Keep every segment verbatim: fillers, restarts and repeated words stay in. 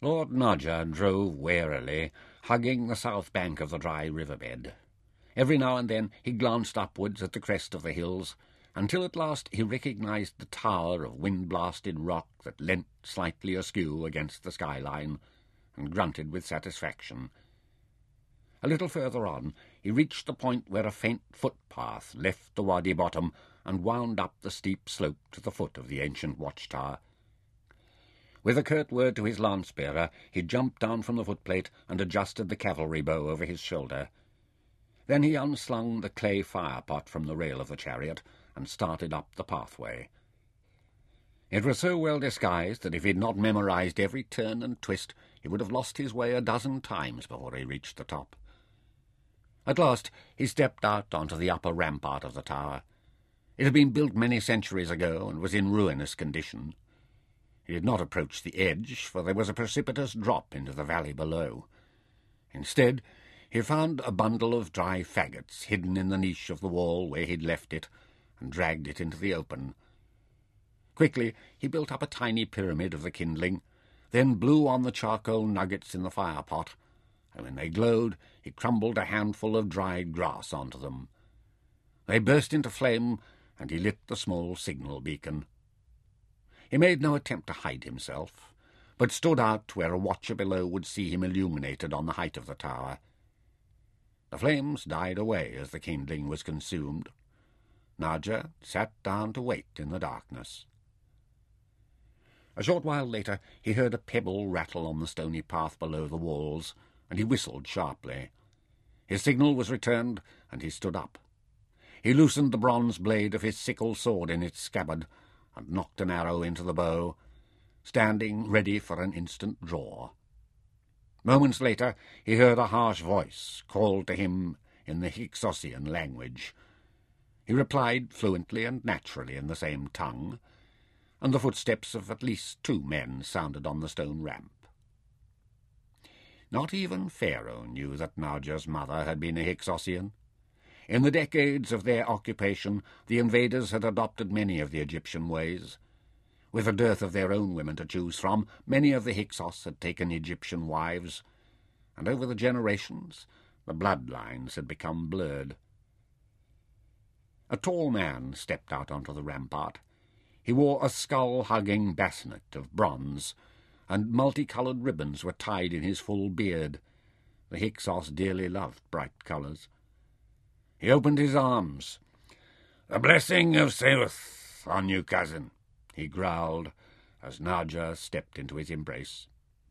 Lord Nadja drove warily, hugging the south bank of the dry riverbed. Every now and then he glanced upwards at the crest of the hills, until at last he recognised the tower of wind-blasted rock that leant slightly askew against the skyline, and grunted with satisfaction. A little further on he reached the point where a faint footpath left the wadi bottom and wound up the steep slope to the foot of the ancient watchtower. With a curt word to his lance-bearer, he jumped down from the footplate and adjusted the cavalry bow over his shoulder. Then he unslung the clay fire-pot from the rail of the chariot and started up the pathway. It was so well disguised that if he had not memorized every turn and twist, he would have lost his way a dozen times before he reached the top. At last he stepped out onto the upper rampart of the tower. It had been built many centuries ago and was in ruinous condition. He did not approach the edge, for there was a precipitous drop into the valley below. Instead, he found a bundle of dry faggots hidden in the niche of the wall where he had left it, and dragged it into the open. Quickly he built up a tiny pyramid of the kindling, then blew on the charcoal nuggets in the fire-pot, and when they glowed he crumbled a handful of dried grass onto them. They burst into flame, and he lit the small signal beacon. He made no attempt to hide himself, but stood out where a watcher below would see him illuminated on the height of the tower. The flames died away as the kindling was consumed. Nadja sat down to wait in the darkness. A short while later he heard a pebble rattle on the stony path below the walls, and he whistled sharply. His signal was returned, and he stood up. He loosened the bronze blade of his sickle sword in its scabbard, and knocked an arrow into the bow, standing ready for an instant draw. Moments later he heard a harsh voice call to him in the Hyksossian language. He replied fluently and naturally in the same tongue, and the footsteps of at least two men sounded on the stone ramp. Not even Pharaoh knew that Nadja's mother had been a Hyksossian. In the decades of their occupation, the invaders had adopted many of the Egyptian ways. With a dearth of their own women to choose from, many of the Hyksos had taken Egyptian wives, and over the generations the bloodlines had become blurred. A tall man stepped out onto the rampart. He wore a skull-hugging basnet of bronze, and multicoloured ribbons were tied in his full beard. The Hyksos dearly loved bright colours. He opened his arms. "The blessing of Seuth on you, cousin," he growled, as Nadja stepped into his embrace.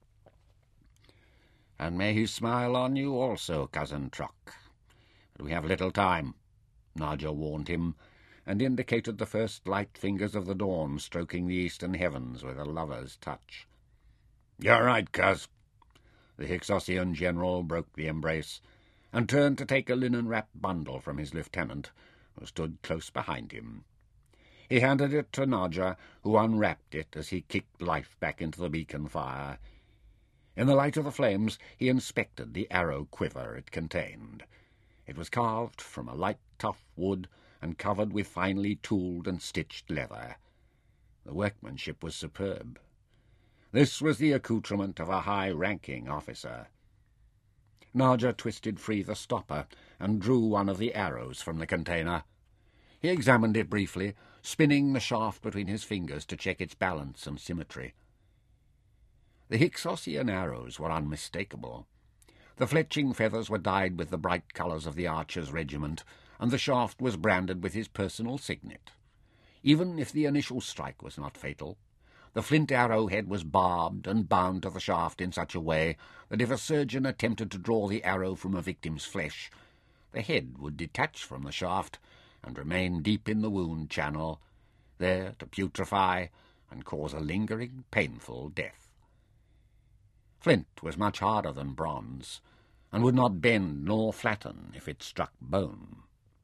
"And may he smile on you also, cousin Truck. But we have little time," Nadja warned him, and indicated the first light fingers of the dawn stroking the eastern heavens with a lover's touch. "You're right, cuz." The Hyksossian general broke the embrace, and turned to take a linen-wrapped bundle from his lieutenant, who stood close behind him. He handed it to Nadja, who unwrapped it as he kicked life back into the beacon fire. In the light of the flames he inspected the arrow quiver it contained. It was carved from a light, tough wood and covered with finely tooled and stitched leather. The workmanship was superb. This was the accoutrement of a high-ranking officer. Nadja twisted free the stopper and drew one of the arrows from the container. He examined it briefly, spinning the shaft between his fingers to check its balance and symmetry. The Hyksossian arrows were unmistakable. The fletching feathers were dyed with the bright colours of the archer's regiment, and the shaft was branded with his personal signet. Even if the initial strike was not fatal, the flint arrowhead was barbed and bound to the shaft in such a way that if a surgeon attempted to draw the arrow from a victim's flesh, the head would detach from the shaft and remain deep in the wound channel, there to putrefy and cause a lingering, painful death. Flint was much harder than bronze, and would not bend nor flatten if it struck bone.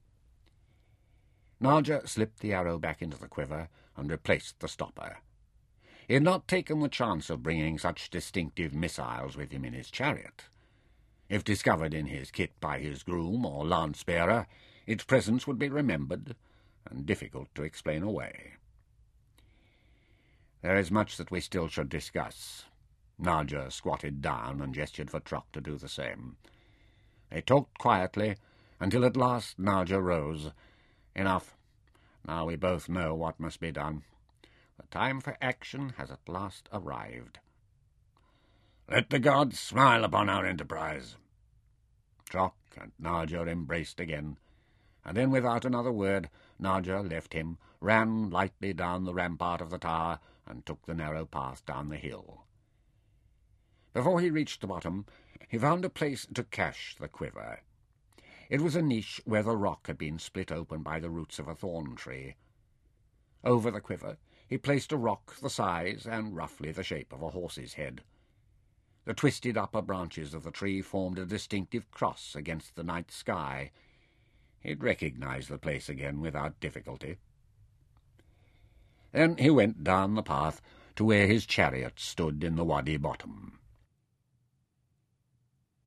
Nadja slipped the arrow back into the quiver and replaced the stopper. He had not taken the chance of bringing such distinctive missiles with him in his chariot. If discovered in his kit by his groom or lance-bearer, its presence would be remembered and difficult to explain away. "There is much that we still should discuss," Narja squatted down and gestured for Truck to do the same. They talked quietly until at last Narja rose. "Enough. Now we both know what must be done. The time for action has at last arrived. Let the gods smile upon our enterprise." Truck and Narja embraced again, and then without another word Narja left him, ran lightly down the rampart of the tower, and took the narrow path down the hill. Before he reached the bottom, he found a place to cache the quiver. It was a niche where the rock had been split open by the roots of a thorn tree. Over the quiver he placed a rock the size and roughly the shape of a horse's head. The twisted upper branches of the tree formed a distinctive cross against the night sky. He'd recognized the place again without difficulty. Then he went down the path to where his chariot stood in the wadi bottom.